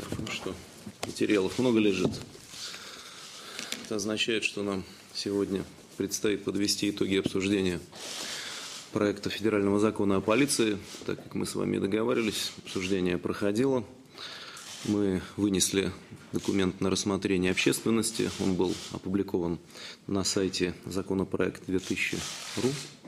Ну что, материалов много лежит. Это означает, что нам сегодня предстоит подвести итоги обсуждения проекта федерального закона о полиции. Так как мы с вами договаривались, обсуждение проходило. Мы вынесли документ на рассмотрение общественности. Он был опубликован на сайте законопроект2000.ру.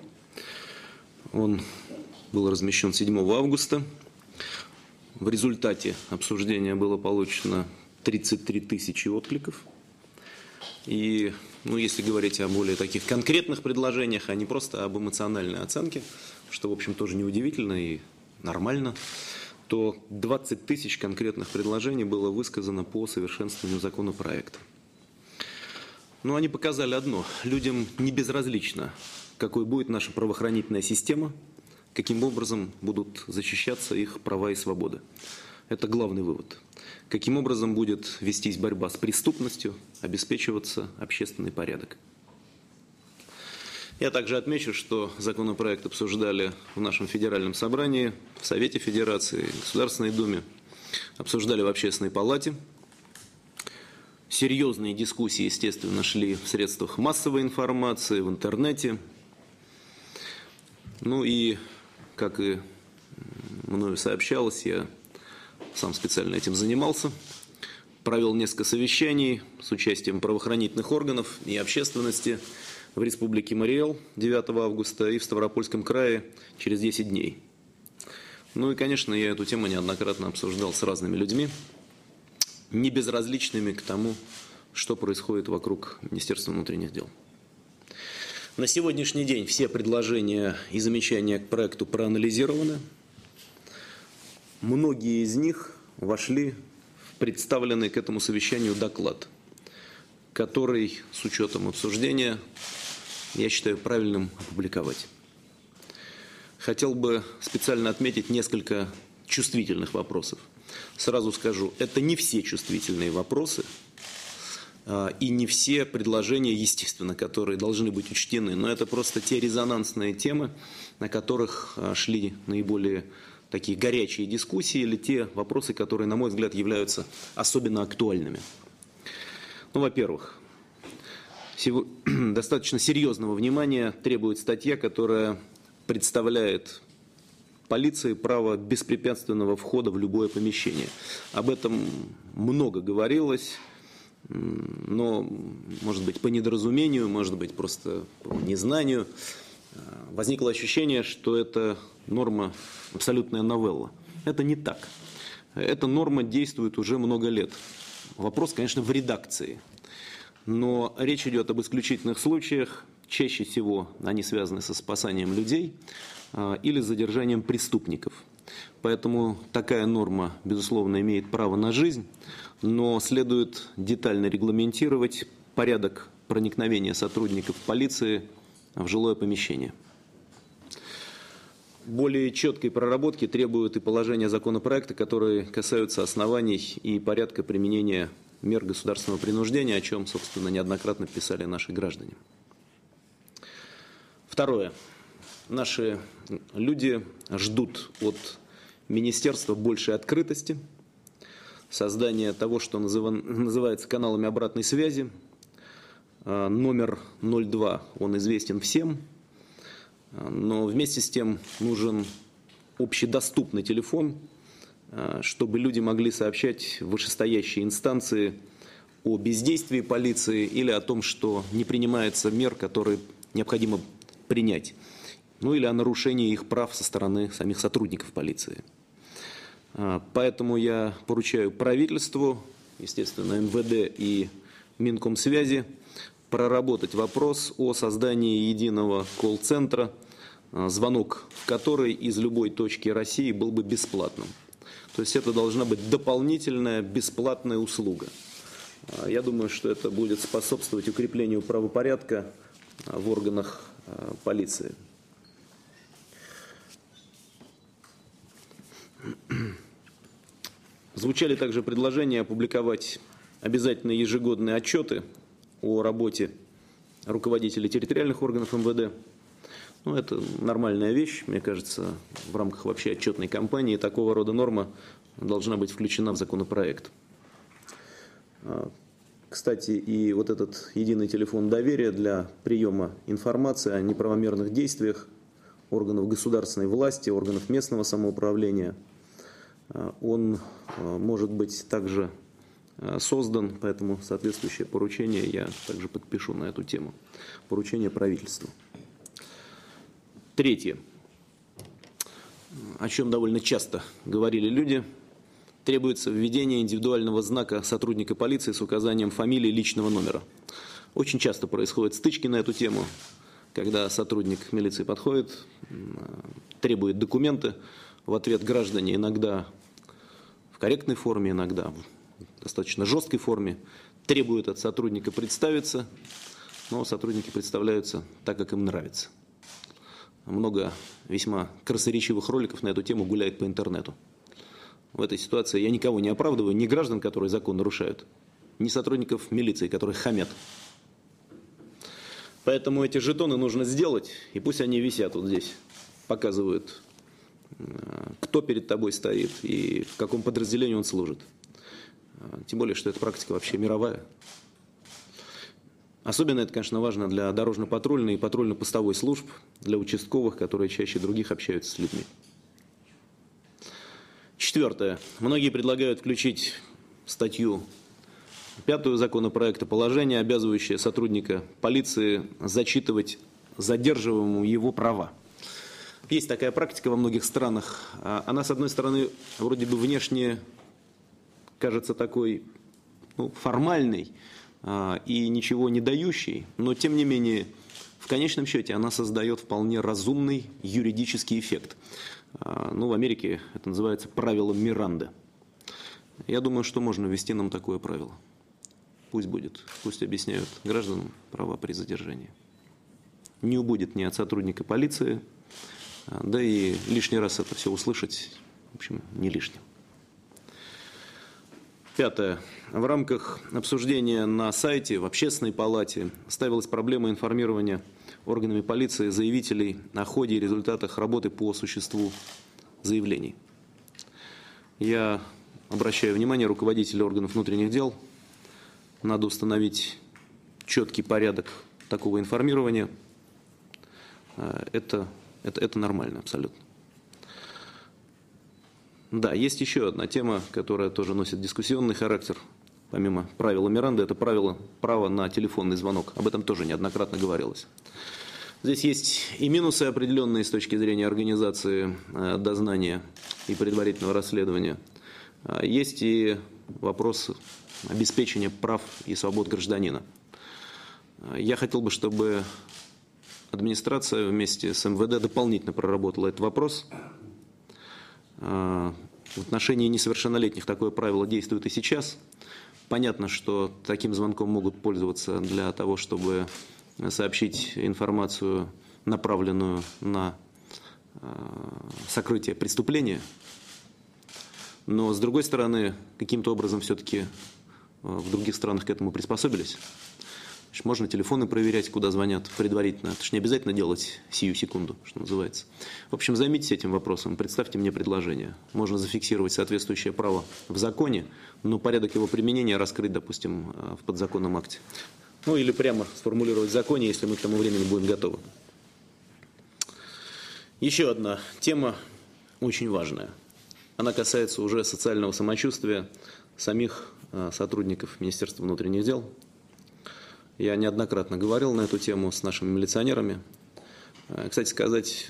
Он был размещен 7 августа. В результате обсуждения было получено 33 тысячи откликов. И, если говорить о более таких конкретных предложениях, а не просто об эмоциональной оценке, что, в общем, тоже неудивительно и нормально, то 20 тысяч конкретных предложений было высказано по совершенствованию законопроекта. Но они показали одно. Людям не безразлично, какой будет наша правоохранительная система, каким образом будут защищаться их права и свободы. Это главный вывод. Каким образом будет вестись борьба с преступностью, обеспечиваться общественный порядок. Я также отмечу, что законопроект обсуждали в нашем федеральном собрании, в Совете Федерации, в Государственной Думе, обсуждали в Общественной палате. Серьезные дискуссии, естественно, шли в средствах массовой информации, в интернете. И, как и мною сообщалось, я сам специально этим занимался, провел несколько совещаний с участием правоохранительных органов и общественности в Республике Мари-Эл 9 августа и в Ставропольском крае через 10 дней. И, конечно, я эту тему неоднократно обсуждал с разными людьми, не безразличными к тому, что происходит вокруг Министерства внутренних дел. На сегодняшний день все предложения и замечания к проекту проанализированы. Многие из них вошли в представленный к этому совещанию доклад, который с учетом обсуждения я считаю правильным опубликовать. Хотел бы специально отметить несколько чувствительных вопросов. Сразу скажу, это не все чувствительные вопросы и не все предложения, естественно, которые должны быть учтены, но это просто те резонансные темы, на которых шли наиболее такие горячие дискуссии или те вопросы, которые, на мой взгляд, являются особенно актуальными. Во-первых, достаточно серьезного внимания требует статья, которая представляет полиции право беспрепятственного входа в любое помещение. Об этом много говорилось, но, может быть, по недоразумению, может быть, просто по незнанию. Возникло ощущение, что это норма абсолютная новелла. Это не так. Эта норма действует уже много лет. Вопрос, конечно, в редакции. Но речь идет об исключительных случаях. Чаще всего они связаны со спасанием людей или задержанием преступников. Поэтому такая норма, безусловно, имеет право на жизнь, но следует детально регламентировать порядок проникновения сотрудников полиции в жилое помещение. Более четкой проработки требуют и положения законопроекта, которые касаются оснований и порядка применения мер государственного принуждения, о чем, собственно, неоднократно писали наши граждане. Второе. Наши люди ждут от министерства большей открытости, создания того, что называется каналами обратной связи. Номер 02, он известен всем, но вместе с тем нужен общедоступный телефон, чтобы люди могли сообщать в вышестоящие инстанции о бездействии полиции или о том, что не принимается мер, которые необходимо принять, или о нарушении их прав со стороны самих сотрудников полиции. Поэтому я поручаю правительству, естественно, МВД и Минкомсвязи проработать вопрос о создании единого колл-центра, звонок в который из любой точки России был бы бесплатным. То есть это должна быть дополнительная бесплатная услуга. Я думаю, что это будет способствовать укреплению правопорядка в органах полиции. Звучали также предложения опубликовать обязательные ежегодные отчеты о работе руководителей территориальных органов МВД. Это нормальная вещь, мне кажется, в рамках вообще отчетной кампании такого рода норма должна быть включена в законопроект. Кстати, и вот этот единый телефон доверия для приема информации о неправомерных действиях органов государственной власти, органов местного самоуправления, он может быть также создан, поэтому соответствующее поручение я также подпишу на эту тему. Поручение правительству. Третье, о чем довольно часто говорили люди, требуется введение индивидуального знака сотрудника полиции с указанием фамилии и личного номера. Очень часто происходят стычки на эту тему, когда сотрудник милиции подходит, требует документы, в ответ граждане иногда в корректной форме, иногда в достаточно жесткой форме требуют от сотрудника представиться, но сотрудники представляются так, как им нравится. Много весьма красноречивых роликов на эту тему гуляет по интернету. В этой ситуации я никого не оправдываю, ни граждан, которые закон нарушают, ни сотрудников милиции, которые хамят. Поэтому эти жетоны нужно сделать, и пусть они висят вот здесь, показывают, кто перед тобой стоит и в каком подразделении он служит. Тем более, что эта практика вообще мировая. Особенно это, конечно, важно для дорожно-патрульной и патрульно-постовой служб, для участковых, которые чаще других общаются с людьми. Четвертое. Многие предлагают включить статью 5 законопроекта положение, обязывающее сотрудника полиции зачитывать задерживаемому его права. Есть такая практика во многих странах. Она, с одной стороны, вроде бы внешне кажется такой формальной и ничего не дающей, но тем не менее в конечном счете она создает вполне разумный юридический эффект. В Америке это называется правилом Миранды. Я думаю, что можно ввести нам такое правило. Пусть будет, пусть объясняют гражданам права при задержании. Не убудет ни от сотрудника полиции, да и лишний раз это все услышать, в общем, не лишним. Пятое. В рамках обсуждения на сайте, в общественной палате ставилась проблема информирования органами полиции заявителей о ходе и результатах работы по существу заявлений. Я обращаю внимание руководителей органов внутренних дел, надо установить четкий порядок такого информирования. Это нормально абсолютно. Да, есть еще одна тема, которая тоже носит дискуссионный характер. Помимо правила Миранды, это право на телефонный звонок. Об этом тоже неоднократно говорилось. Здесь есть и минусы определенные с точки зрения организации дознания и предварительного расследования. Есть и вопрос обеспечения прав и свобод гражданина. Я хотел бы, чтобы администрация вместе с МВД дополнительно проработала этот вопрос. В отношении несовершеннолетних такое правило действует и сейчас. Понятно, что таким звонком могут пользоваться для того, чтобы сообщить информацию, направленную на сокрытие преступления. Но, с другой стороны, каким-то образом все-таки в других странах к этому приспособились. Можно телефоны проверять, куда звонят предварительно. Это же не обязательно делать сию секунду, что называется. В общем, займитесь этим вопросом, представьте мне предложение. Можно зафиксировать соответствующее право в законе, но порядок его применения раскрыть, допустим, в подзаконном акте. Или прямо сформулировать в законе, если мы к тому времени будем готовы. Еще одна тема очень важная. Она касается уже социального самочувствия самих сотрудников Министерства внутренних дел. Я неоднократно говорил на эту тему с нашими милиционерами. Кстати сказать,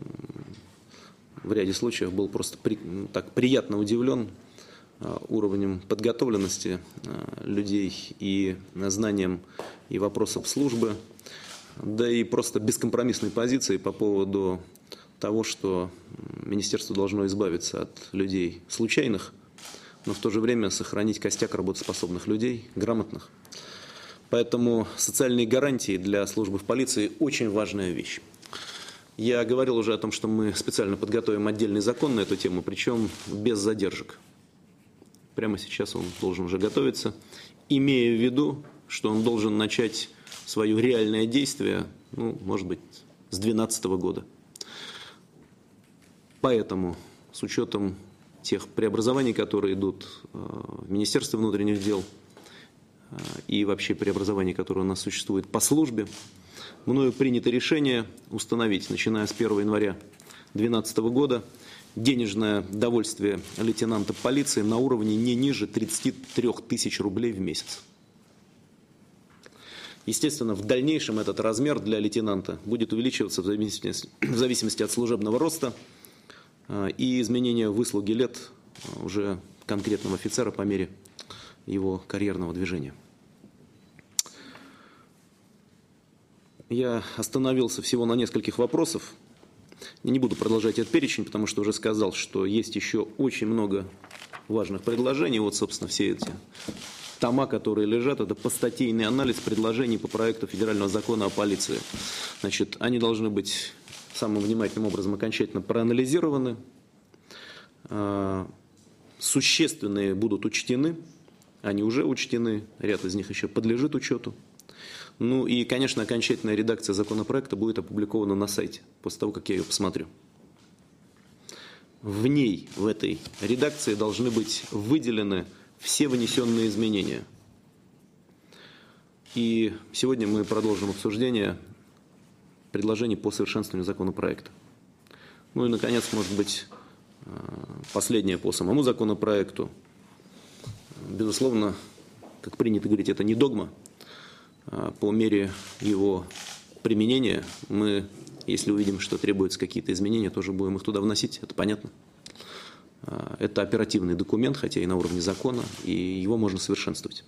в ряде случаев был просто так приятно удивлен уровнем подготовленности людей и знанием и вопросов службы, да и просто бескомпромиссной позиции по поводу того, что министерство должно избавиться от людей случайных, но в то же время сохранить костяк работоспособных людей, грамотных. Поэтому социальные гарантии для службы в полиции очень важная вещь. Я говорил уже о том, что мы специально подготовим отдельный закон на эту тему, причем без задержек. Прямо сейчас он должен уже готовиться, имея в виду, что он должен начать свое реальное действие, может быть, с 2012 года. Поэтому, с учетом тех преобразований, которые идут в Министерстве внутренних дел и вообще преобразований, которые у нас существуют по службе, мною принято решение установить, начиная с 1 января 2012 года, денежное довольствие лейтенанта полиции на уровне не ниже 33 тысяч рублей в месяц. Естественно, в дальнейшем этот размер для лейтенанта будет увеличиваться в зависимости от служебного роста и изменения выслуги лет уже конкретного офицера по мере его карьерного движения. Я остановился всего на нескольких вопросах. Я не буду продолжать этот перечень, потому что уже сказал, что есть еще очень много важных предложений. Вот, собственно, все эти тома, которые лежат, это постатейный анализ предложений по проекту федерального закона о полиции. Значит, они должны быть самым внимательным образом окончательно проанализированы. Существенные будут учтены, они уже учтены, ряд из них еще подлежит учету. Ну и, конечно, окончательная редакция законопроекта будет опубликована на сайте, после того, как я ее посмотрю. В ней, в этой редакции, должны быть выделены все внесенные изменения. И сегодня мы продолжим обсуждение предложений по совершенствованию законопроекта. Ну и, наконец, может быть, последнее по самому законопроекту. Безусловно, как принято говорить, это не догма. По мере его применения мы, если увидим, что требуются какие-то изменения, тоже будем их туда вносить, это понятно. Это оперативный документ, хотя и на уровне закона, и его можно совершенствовать.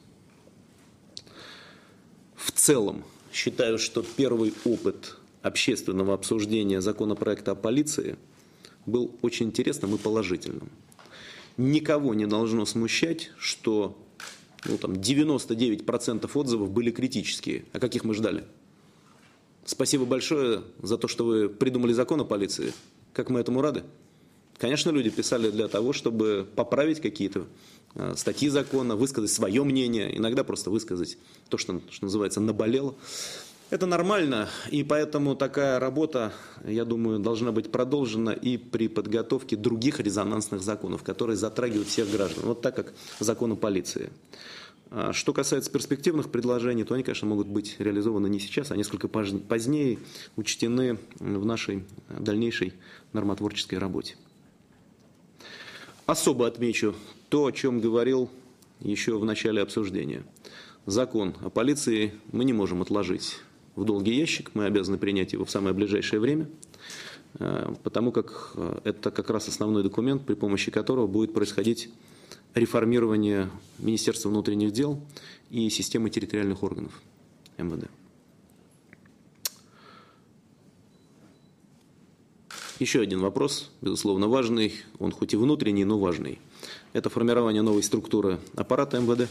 В целом, считаю, что первый опыт общественного обсуждения законопроекта о полиции был очень интересным и положительным. Никого не должно смущать, что 99% отзывов были критические. А каких мы ждали? Спасибо большое за то, что вы придумали закон о полиции. Как мы этому рады? Конечно, люди писали для того, чтобы поправить какие-то статьи закона, высказать свое мнение, иногда просто высказать то, что называется, наболело. Это нормально, и поэтому такая работа, я думаю, должна быть продолжена и при подготовке других резонансных законов, которые затрагивают всех граждан, вот так как закон о полиции. Что касается перспективных предложений, то они, конечно, могут быть реализованы не сейчас, а несколько позднее, учтены в нашей дальнейшей нормотворческой работе. Особо отмечу то, о чем говорил еще в начале обсуждения. Закон о полиции мы не можем отложить в долгий ящик, мы обязаны принять его в самое ближайшее время, потому как это как раз основной документ, при помощи которого будет происходить реформирование Министерства внутренних дел и системы территориальных органов МВД. Еще один вопрос, безусловно, важный, он хоть и внутренний, но важный. Это формирование новой структуры аппарата МВД.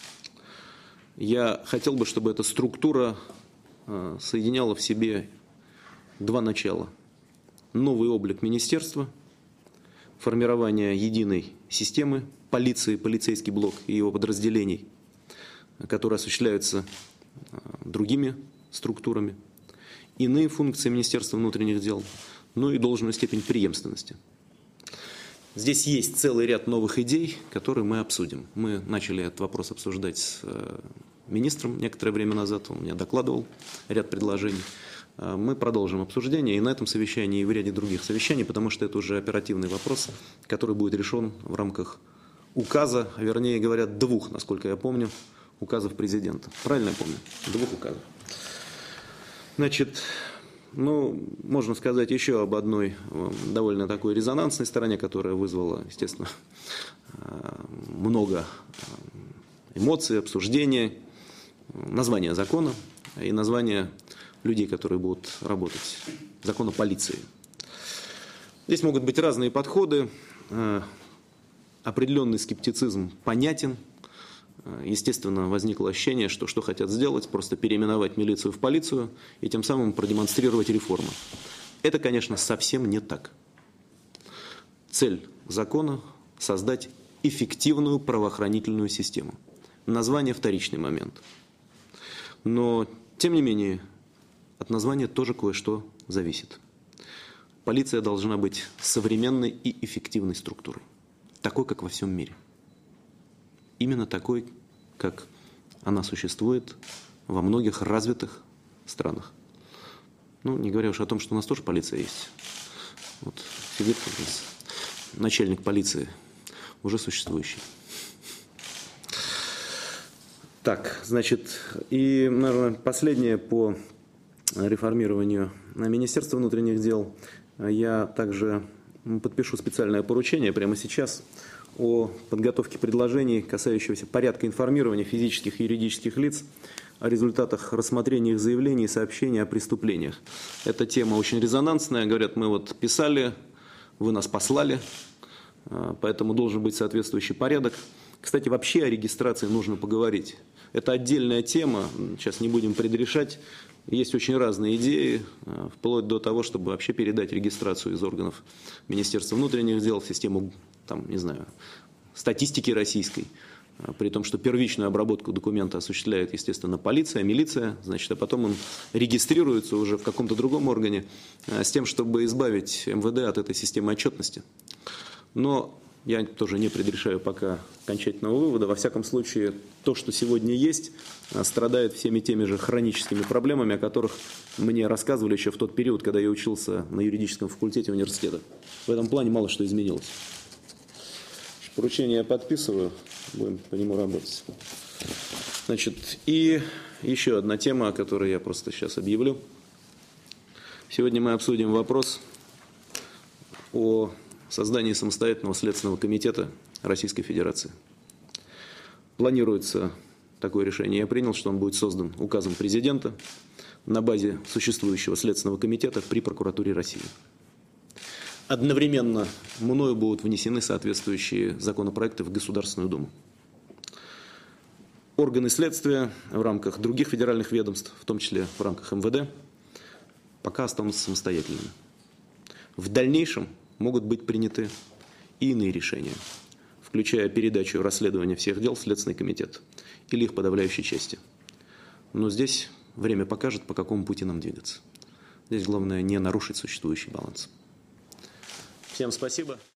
Я хотел бы, чтобы эта структура соединяла в себе два начала. Новый облик министерства, формирование единой системы полиции, полицейский блок и его подразделений, которые осуществляются другими структурами, иные функции Министерства внутренних дел, ну и должную степень преемственности. Здесь есть целый ряд новых идей, которые мы обсудим. Мы начали этот вопрос обсуждать с министром некоторое время назад, он мне докладывал ряд предложений. Мы продолжим обсуждение и на этом совещании, и в ряде других совещаний, потому что это уже оперативный вопрос, который будет решен в рамках указа, вернее говоря, двух, насколько я помню, указов президента. Правильно я помню? Двух указов. Значит, можно сказать еще об одной довольно такой резонансной стороне, которая вызвала, естественно, много эмоций, обсуждений, название закона и название людей, которые будут работать. Закон о полиции. Здесь могут быть разные подходы. Определенный скептицизм понятен. Естественно, возникло ощущение, что хотят сделать, просто переименовать милицию в полицию и тем самым продемонстрировать реформу. Это, конечно, совсем не так. Цель закона – создать эффективную правоохранительную систему. Название – вторичный момент. Но, тем не менее, от названия тоже кое-что зависит. Полиция должна быть современной и эффективной структурой. такой, как во всем мире. Именно такой, как она существует во многих развитых странах. Ну, не говоря уж о том, что у нас тоже полиция есть. Вот сидит у нас начальник полиции, уже существующий. Так, значит, и, наверное, последнее по реформированию Министерства внутренних дел. Я также подпишу специальное поручение прямо сейчас о подготовке предложений, касающихся порядка информирования физических и юридических лиц о результатах рассмотрения их заявлений и сообщений о преступлениях. Эта тема очень резонансная. Говорят, мы вот писали, вы нас послали, поэтому должен быть соответствующий порядок. Кстати, вообще о регистрации нужно поговорить. Это отдельная тема, сейчас не будем предрешать. Есть очень разные идеи, вплоть до того, чтобы вообще передать регистрацию из органов Министерства внутренних дел в систему, там, не знаю, статистики российской. При том, что первичную обработку документа осуществляет, естественно, полиция, милиция, значит, а потом он регистрируется уже в каком-то другом органе с тем, чтобы избавить МВД от этой системы отчетности. Но я тоже не предрешаю пока окончательного вывода. Во всяком случае, то, что сегодня есть, страдает всеми теми же хроническими проблемами, о которых мне рассказывали еще в тот период, когда я учился на юридическом факультете университета. В этом плане мало что изменилось. Поручение я подписываю, будем по нему работать. Значит, и еще одна тема, о которой я просто сейчас объявлю. Сегодня мы обсудим вопрос о создании самостоятельного Следственного комитета Российской Федерации. Планируется такое решение. Я принял, что он будет создан указом президента на базе существующего Следственного комитета при прокуратуре России. Одновременно мною будут внесены соответствующие законопроекты в Государственную Думу. Органы следствия в рамках других федеральных ведомств, в том числе в рамках МВД, пока останутся самостоятельными. В дальнейшем могут быть приняты и иные решения, включая передачу расследования всех дел в Следственный комитет или их подавляющей части. Но здесь время покажет, по какому пути нам двигаться. Здесь главное не нарушить существующий баланс. Всем спасибо.